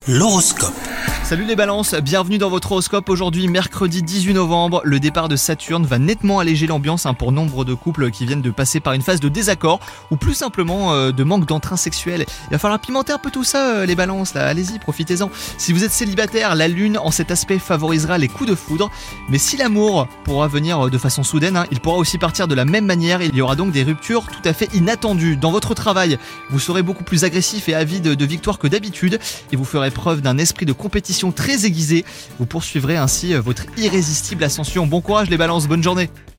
L'horoscope. Salut les balances, bienvenue dans votre horoscope. Aujourd'hui, mercredi 18 novembre, le départ de Saturne va nettement alléger l'ambiance pour nombre de couples qui viennent de passer par une phase de désaccord ou plus simplement de manque d'entrain sexuel. Il va falloir pimenter un peu tout ça les balances, là. Allez-y, profitez-en. Si vous êtes célibataire, la lune en cet aspect favorisera les coups de foudre, mais si l'amour pourra venir de façon soudaine, il pourra aussi partir de la même manière. Il y aura donc des ruptures tout à fait inattendues. Dans votre travail, vous serez beaucoup plus agressif et avide de victoire que d'habitude et vous ferez preuve d'un esprit de compétition très aiguisé. Vous poursuivrez ainsi votre irrésistible ascension. Bon courage les balances, bonne journée.